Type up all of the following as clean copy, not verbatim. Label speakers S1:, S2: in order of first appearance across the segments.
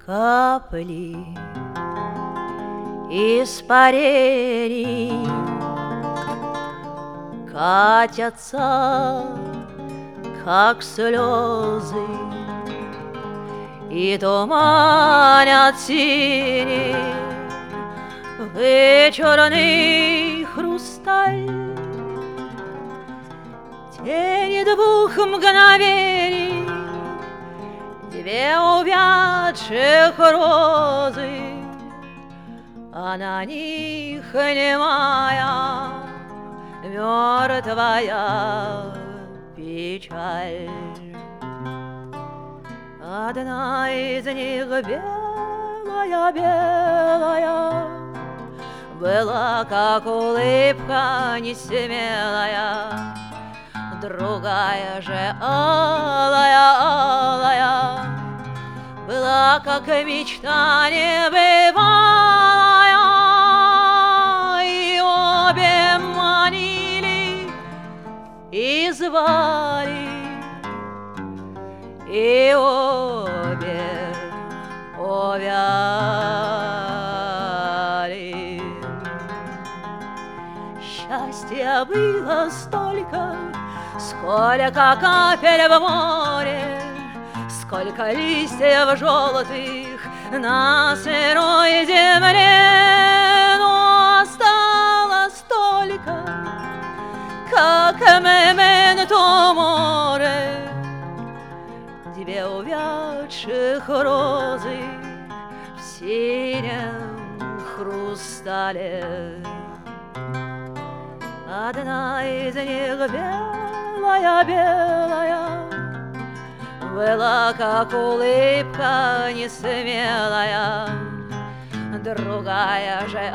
S1: Капли испарений катятся, как слезы, и туманят синий вечерный хрусталь. Тени двух мгновений, две увядших розы, а на них немая мертвая печаль. Одна из них белая-белая была, как улыбка несмелая, другая же алая-алая была, как мечта небывалая, и обе манили и звали, и обе увяли. Счастья было столько, сколько капель в море, сколько листьев желтых на сырой земле, но осталось только, как мементо море, две увядших розы в синем хрустале. Одна из них белая-белая была, как улыбка несмелая, другая же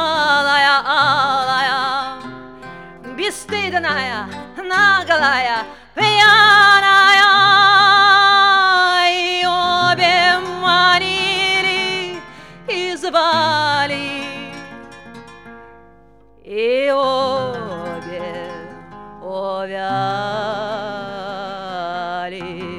S1: алая-алая, бесстыдная, наглая, пьяная, и обе манили и звали, и обе увяли.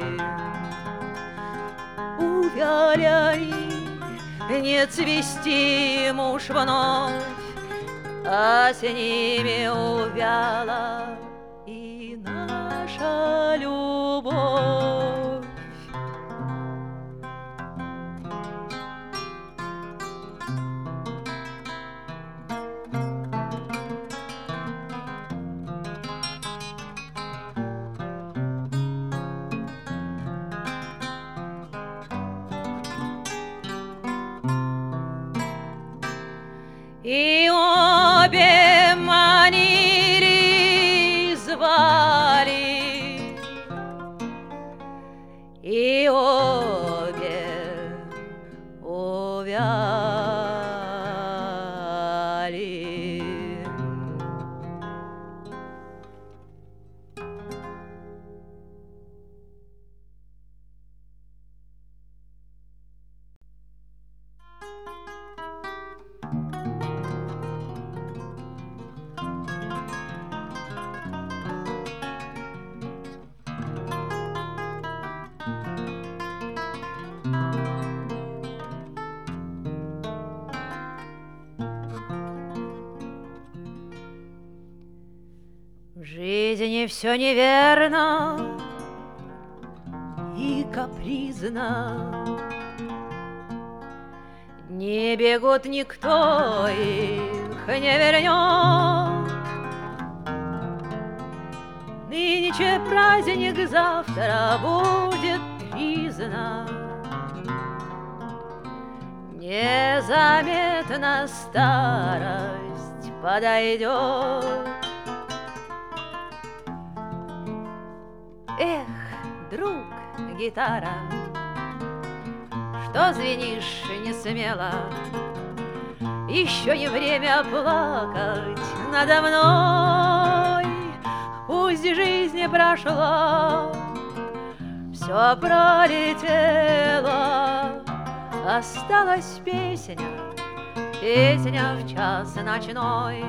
S1: Увяли, не цвести муж вновь, а с ними увяла и наша любовь. И обе манили, звали, и обе увяли. В жизни все неверно и капризно, не бегут, никто их не вернет. Нынче праздник, завтра будет признан, незаметно старость подойдет. Эх, друг, гитара, что звенишь не смело, еще не время плакать надо мной. Пусть жизнь прошла, все пролетело, осталась песня, песня в час ночной.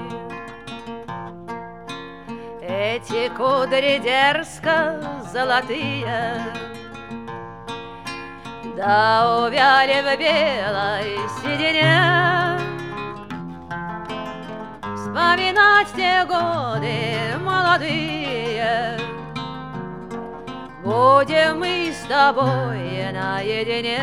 S1: Эти кудри дерзко золотые да увяли в белой седине. Вспоминать те годы молодые будем мы с тобой наедине.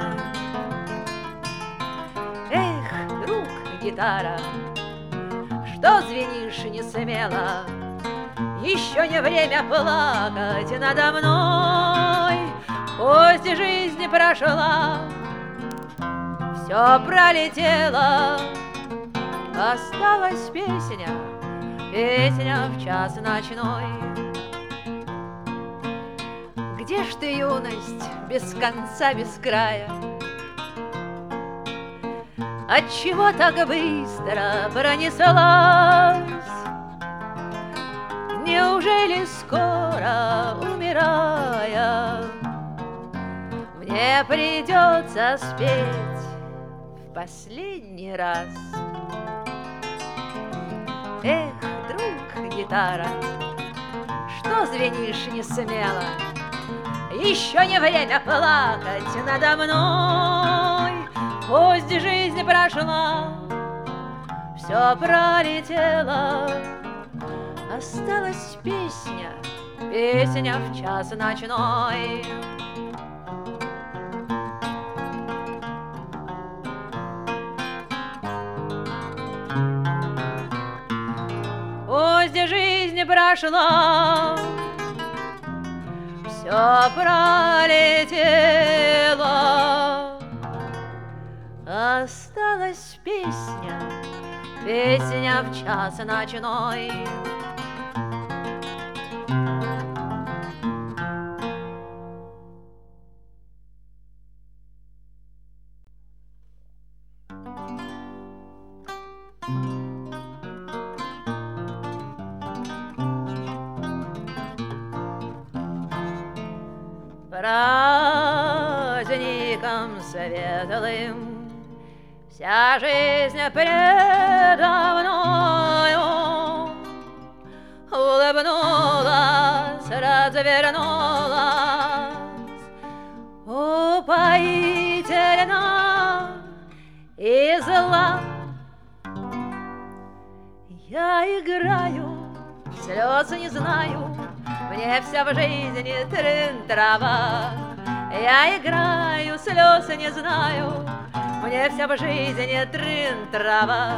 S1: Эх, друг, гитара, что звенишь не смело, еще не время плакать надо мной. Пусть жизнь прошла, все пролетело, осталась песня, песня в час ночной. Где ж ты, юность, без конца, без края? Отчего так быстро пронеслась? Неужели скоро, умирая, мне придется спеть в последний раз? Эх, друг, гитара, что звенишь не смело, еще не время плакать надо мной. Пусть жизнь прошла, все пролетело, осталась песня, песня в час ночной. Пусть жизнь прошла, все пролетело, осталась песня, песня в час ночной. Праздником светлым вся жизнь предо мною улыбнулась, развернулась, упоительна и зла. Я играю, слез не знаю, мне вся в жизни трын-трава. Я играю, слез не знаю, мне вся в жизни трын-трава.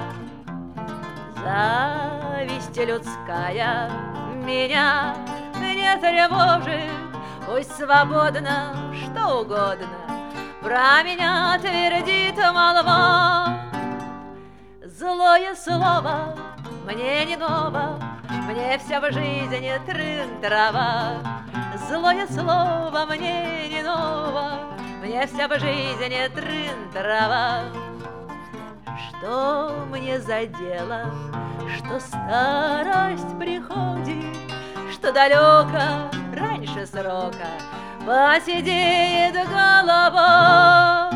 S1: Зависть людская меня не тревожит, пусть свободно что угодно про меня твердит молва. Злое слово мне не ново, мне вся в жизни трын-трава. Злое слово мне не ново, мне вся в жизни трын-трава. Что мне за дело, что старость приходит, что далеко раньше срока посидеет голова.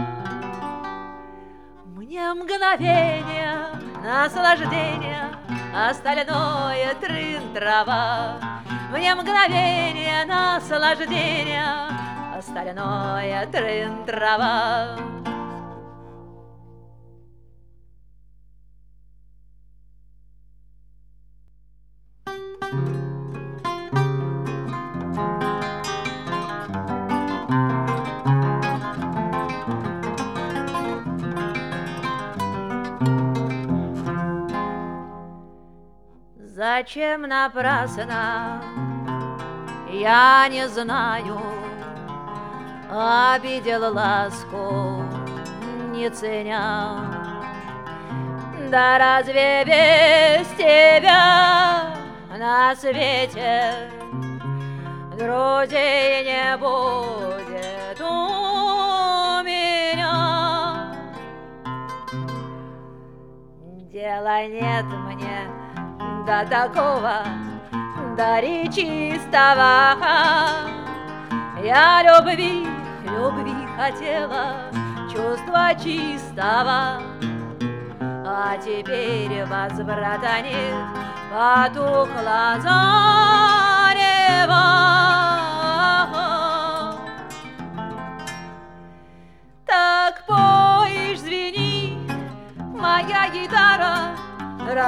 S1: Мне мгновение наслаждения, остальное трын-трава. Мне мгновение наслаждения, остальное трын-трава. Зачем напрасно, я не знаю, обидел ласку, не ценя. Да разве без тебя на свете друзей не будет у меня? Дела нет мне до такого, до чистого. Я любви хотела, чувства чистого. А теперь возврата нет, потухла зарева.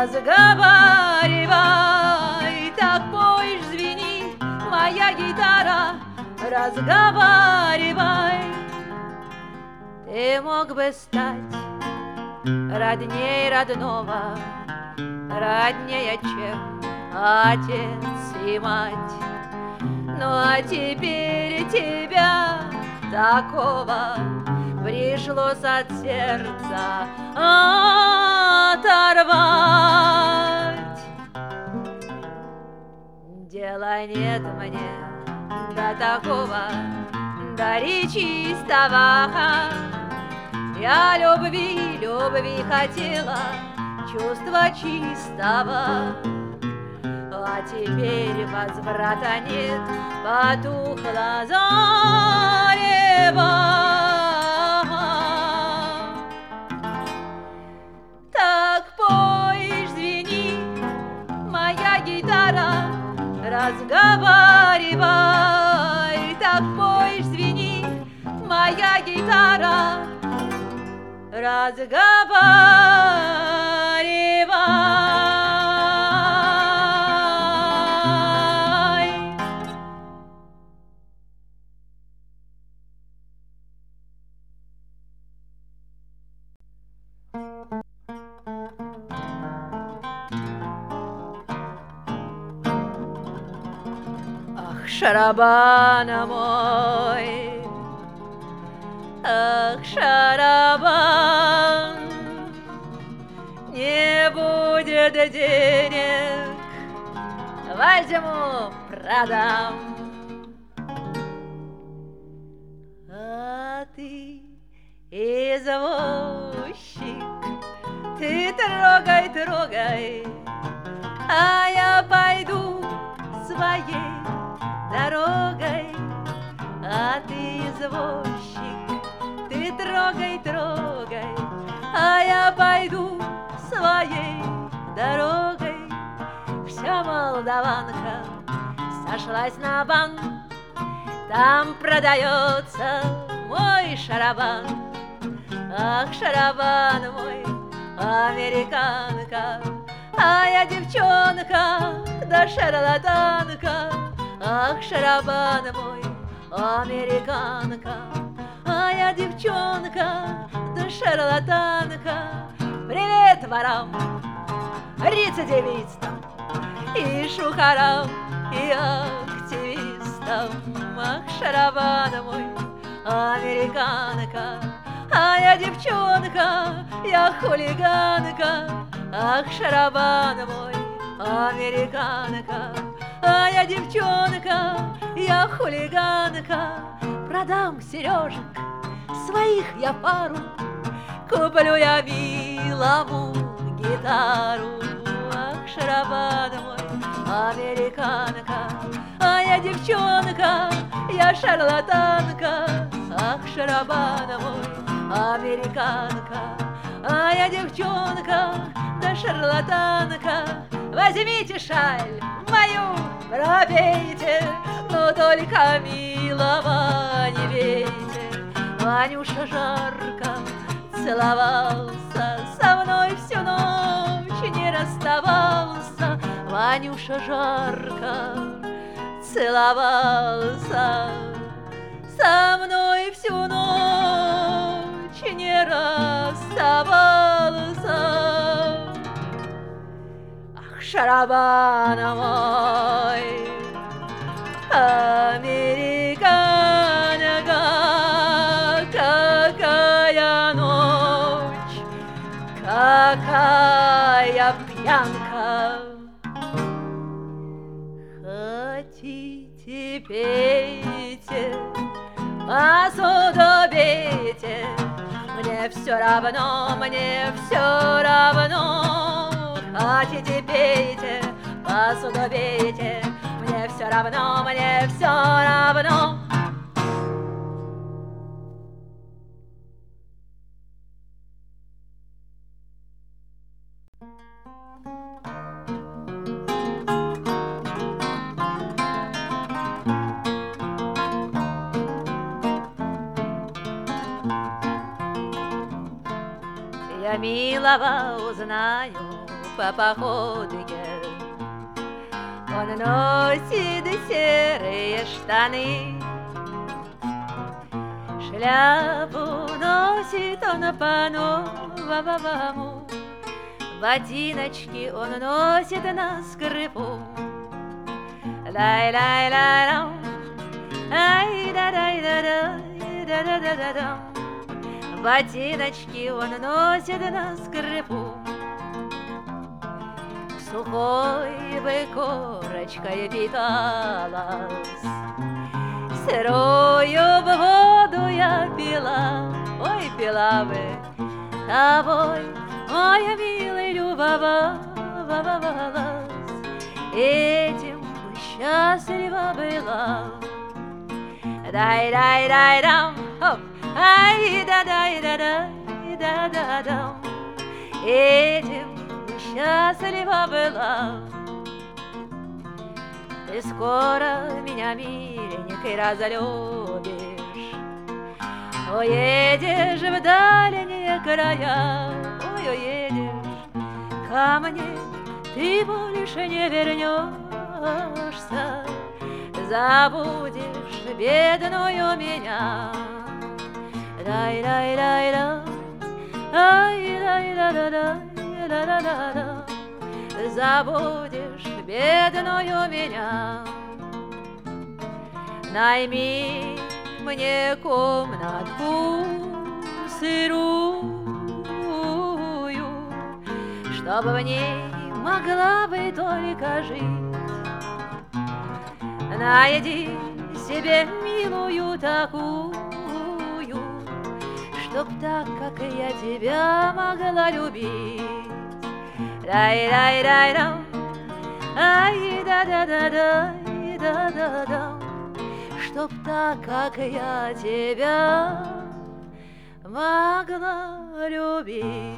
S1: разговаривай, так поешь, звени, моя гитара, разговаривай. Ты мог бы стать родней родного, роднее, чем отец и мать. Ну а теперь тебя такого пришлось от сердца оторвать. Дела нет мне до такого, до чистого. Я любви, любви хотела, чувства чистого. А теперь возврата нет, потухла зарева. Так поешь, звени, моя гитара, разговаривай. Так поешь, звени, моя гитара, разговаривай. Ах, шарабан мой, ах, шарабан, не будет денег, возьму, продам. А ты, извозчик, ты трогай, трогай, а я пойду своей дорогой. А ты, извозчик, ты трогай, трогай, а я пойду своей дорогой. Вся Молдаванка сошлась на банк, там продается мой шарабан. Ах, шарабан мой, американка, а я девчонка, да шарлатанка. Ах, шарабан мой, американка, а я девчонка, да шарлатанка. Привет ворам, рецидивистам и шухарам, и активистам. Ах, шарабан мой, американка, а я девчонка, я хулиганка. Ах, шарабан мой, американка, а я девчонка, я хулиганка. Продам сережек своих я пару, куплю я милому гитару. Ах, шарабан мой, американка, а я девчонка, я шарлатанка. Ах, шарабан мой, американка, а я девчонка, да шарлатанка. Возьмите шаль мою, пропейте, но только милого не бейте. Ванюша жарко целовался, со мной всю ночь не расставался. Ванюша жарко целовался, со мной всю ночь не расставался. Ах, шарабан мой, американка, какая ночь, какая пьянка. Хотите, пейте, посуду бейте, мне все равно, мне все равно. Хотите, пейте, посуду бейте, мне все равно, мне все равно. Я милого узнаю по походке. Он носит серые штаны, шляпу носит он по-новому, ботиночки он носит на скрипу. Лай-лай-лай-лам, ай-да-дай-да-дай-да-да-да-да-дам. Ботиночки он носит на скрипу. Сухой бы корочкой питалась, сырую бы воду я пила, ой, пила бы тобой, моя милая, любовалась, этим бы счастлива была. Дай-дай-дай-дам, хоп, ай-да-дай-да-дай-да-да-дам, этим бы счастлива была. Ты скоро меня, миленькой, разлюбишь, уедешь в дальние края, ой, уедешь ко мне, ты больше не вернешься, забудешь бедную меня. Дай-дай-дай-да, ай-дай-да-да-да-да-да-да, забудешь бедную меня. Найми мне комнатку сырую, чтобы в ней могла бы только жить. Найди себе милую такую, чтоб так, как и я, тебя могла любить. Дай-дай-дай-дам, ай-да-да-да-дай-да-да-дам, чтоб так, как я, тебя могла любить.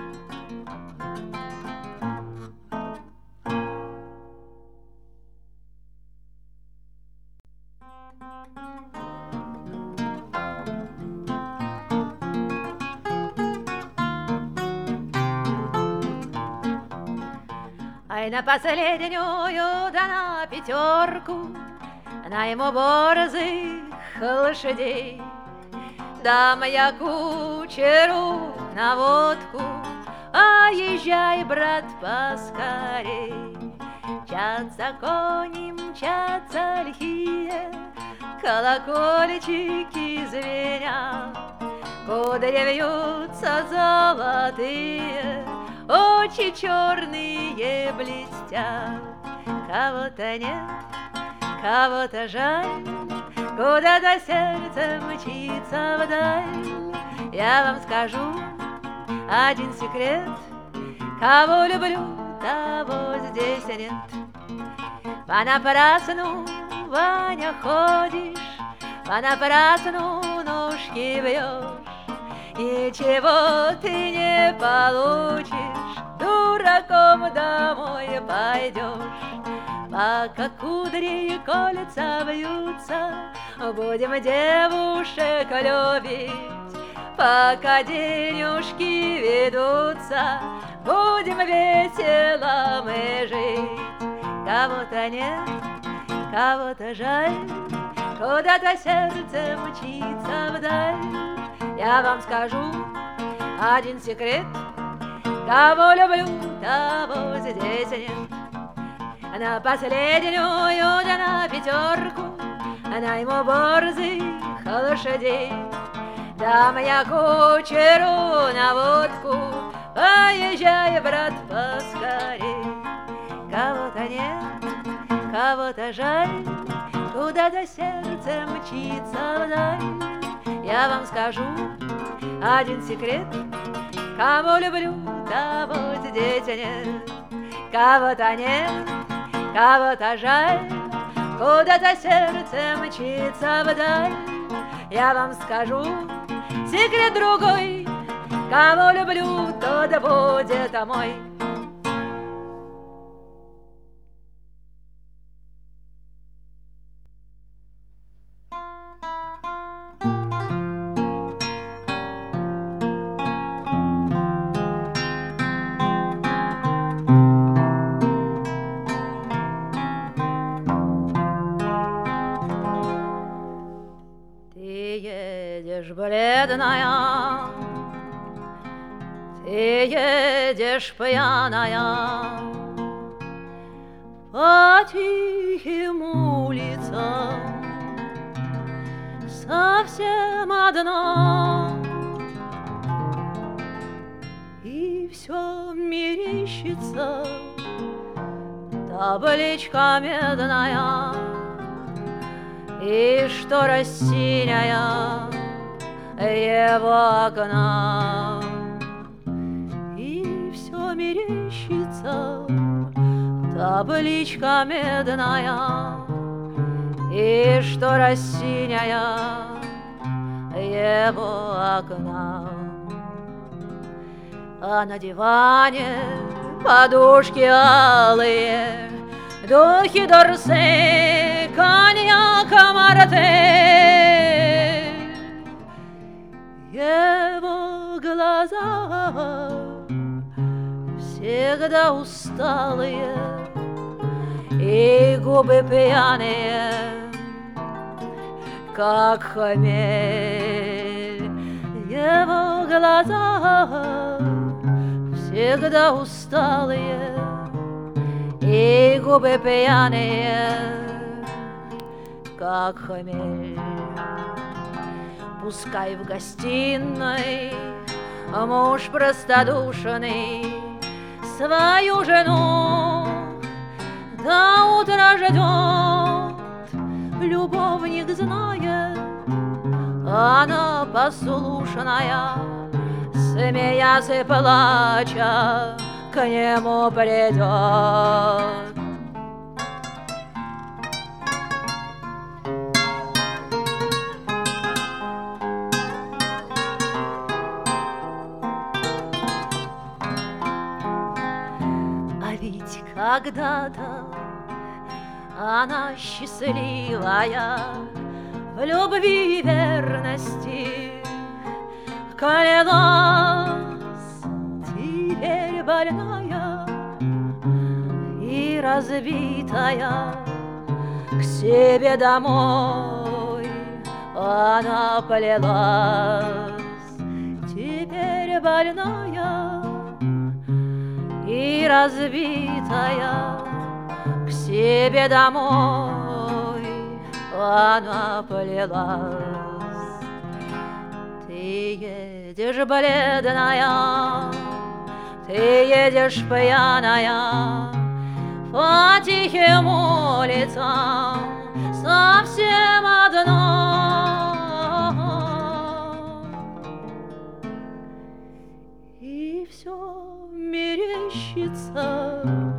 S1: Ай, на последнюю, да на пятерку, найму борзых лошадей, дам я кучеру на водку, а езжай, брат, поскорей. Мчатся кони, мчатся лихие, колокольчики звенят, кудри вьются золотые, очи черные блестят. Кого-то нет, кого-то жаль, куда-то сердце мчится вдаль. Я вам скажу один секрет: кого люблю, того здесь нет. Понапрасну, Ваня, ходишь, понапрасну ножки бьешь, ничего ты не получишь, дураком домой пойдешь. Пока кудри кольца вьются, будем девушек любить. Пока денежки ведутся, будем весело мы жить. Кого-то нет, кого-то жаль, куда-то сердце мчится вдаль. Я вам скажу один секрет: кого люблю, того здесь нет. На последнюю, да на пятерку, найму борзых лошадей, дам я кучеру на водку, поезжай, брат, поскорей. Кого-то нет, кого-то жаль, куда-то сердце мчится вдаль. Я вам скажу один секрет: кого люблю, того здесь нет. Кого-то нет, кого-то жаль, куда-то сердце мчится вдаль. Я вам скажу секрет другой: кого люблю, тот будет мой. едешь бледная, ты едешь пьяная по тихим улицам, совсем одна, и все мерещится табличка медная, и штора синяя его окна, и все мерещится табличка медная, и штора синяя его окна. А на диване подушки алые, духи Дорсе, коньяк, мартель. Его глаза всегда усталые, и губы пьяные, как хмель. Его глаза всегда усталые, и губы пьяные, как хмель. Пускай в гостиной муж простодушный свою жену до утра ждет, любовник знает, она послушная, смеясь и плача, к нему придет. А ведь когда-то она счастливая, в любви и верности клялась, теперь больная и разбитая, к себе домой она плелась. Теперь больная и разбитая, к себе домой она плелась. Ты едешь бледная, ты едешь пьяная по тихим улицам, совсем одна, и все мерещится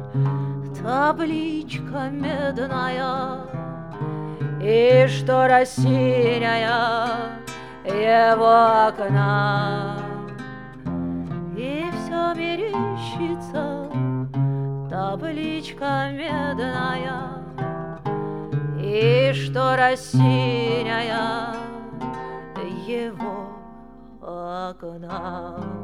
S1: табличка медная, и штора синяя его окна, и все мерещится табличка медная, и штора синяя его окна.